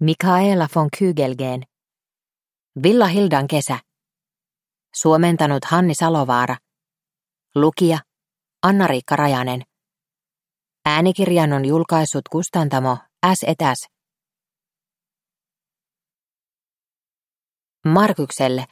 Mikaela von Kygelgeen. Villa Hildan kesä. Suomentanut Hanni Salovaara. Lukija Anna-Riikka Rajanen. Äänikirjan on julkaissut kustantamo S&S. Markykselle.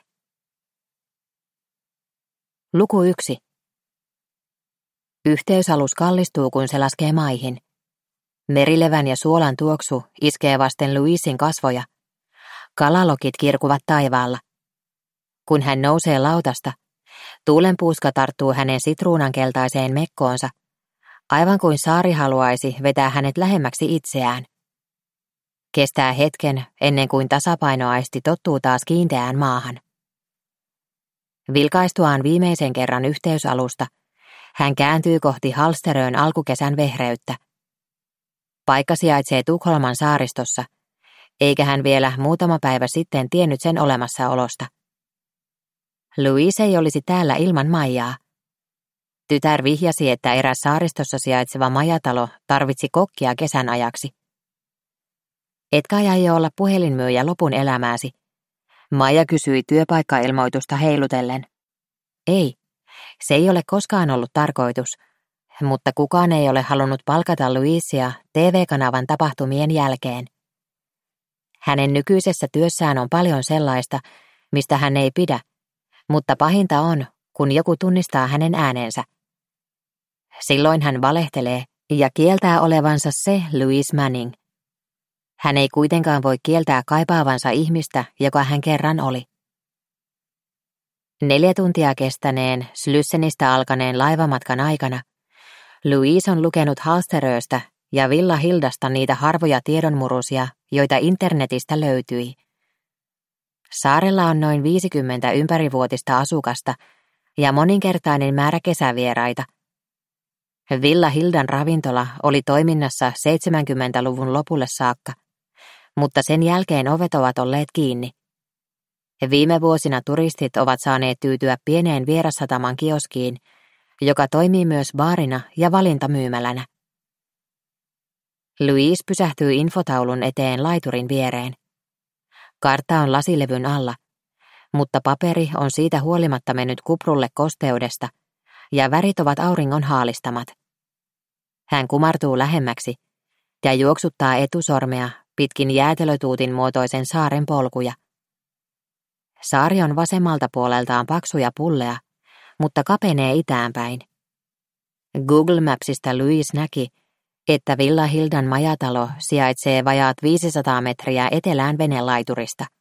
Luku 1. Yhteysalus kallistuu, kun se laskee maihin. Merilevän ja suolan tuoksu iskee vasten Louisin kasvoja. Kalalokit kirkuvat taivaalla. Kun hän nousee lautasta, tuulenpuuska tarttuu hänen sitruunankeltaiseen mekkoonsa, aivan kuin saari haluaisi vetää hänet lähemmäksi itseään. Kestää hetken ennen kuin tasapainoaisti tottuu taas kiinteään maahan. Vilkaistuaan viimeisen kerran yhteysalusta, hän kääntyy kohti Halsterön alkukesän vehreyttä. Paikka sijaitsee Tukholman saaristossa, eikä hän vielä muutama päivä sitten tiennyt sen olemassaolosta. Louise ei olisi täällä ilman Maijaa. Tytär vihjasi, että eräs saaristossa sijaitseva majatalo tarvitsi kokkia kesän ajaksi. Etkä aio olla puhelinmyyjä lopun elämääsi? Maija kysyi työpaikkailmoitusta heilutellen. Ei, se ei ole koskaan ollut tarkoitus, mutta kukaan ei ole halunnut palkata Louisea TV-kanavan tapahtumien jälkeen. Hänen nykyisessä työssään on paljon sellaista, mistä hän ei pidä, mutta pahinta on, kun joku tunnistaa hänen äänensä. Silloin hän valehtelee ja kieltää olevansa se Louise Manning. Hän ei kuitenkaan voi kieltää kaipaavansa ihmistä, joka hän kerran oli. 4 tuntia kestäneen Slyssenistä alkaneen laivamatkan aikana Louise on lukenut Halsteröstä ja Villa Hildasta niitä harvoja tiedonmurusia, joita internetistä löytyi. Saarella on noin 50 ympärivuotista asukasta ja moninkertainen määrä kesävieraita. Villa Hildan ravintola oli toiminnassa 70-luvun lopulle saakka, mutta sen jälkeen ovet ovat olleet kiinni. Viime vuosina turistit ovat saaneet tyytyä pieneen vierassataman kioskiin, joka toimii myös baarina ja valintamyymälänä. Louise pysähtyy infotaulun eteen laiturin viereen. Kartta on lasilevyn alla, mutta paperi on siitä huolimatta mennyt kuprulle kosteudesta ja värit ovat auringon haalistamat. Hän kumartuu lähemmäksi ja juoksuttaa etusormea pitkin jäätelötuutin muotoisen saaren polkuja. Saari on vasemmalta puoleltaan paksuja pulleja, mutta kapenee itäänpäin. Google Mapsista Louise näki, että Villa Hildan majatalo sijaitsee vajaat 500 metriä etelään venelaiturista.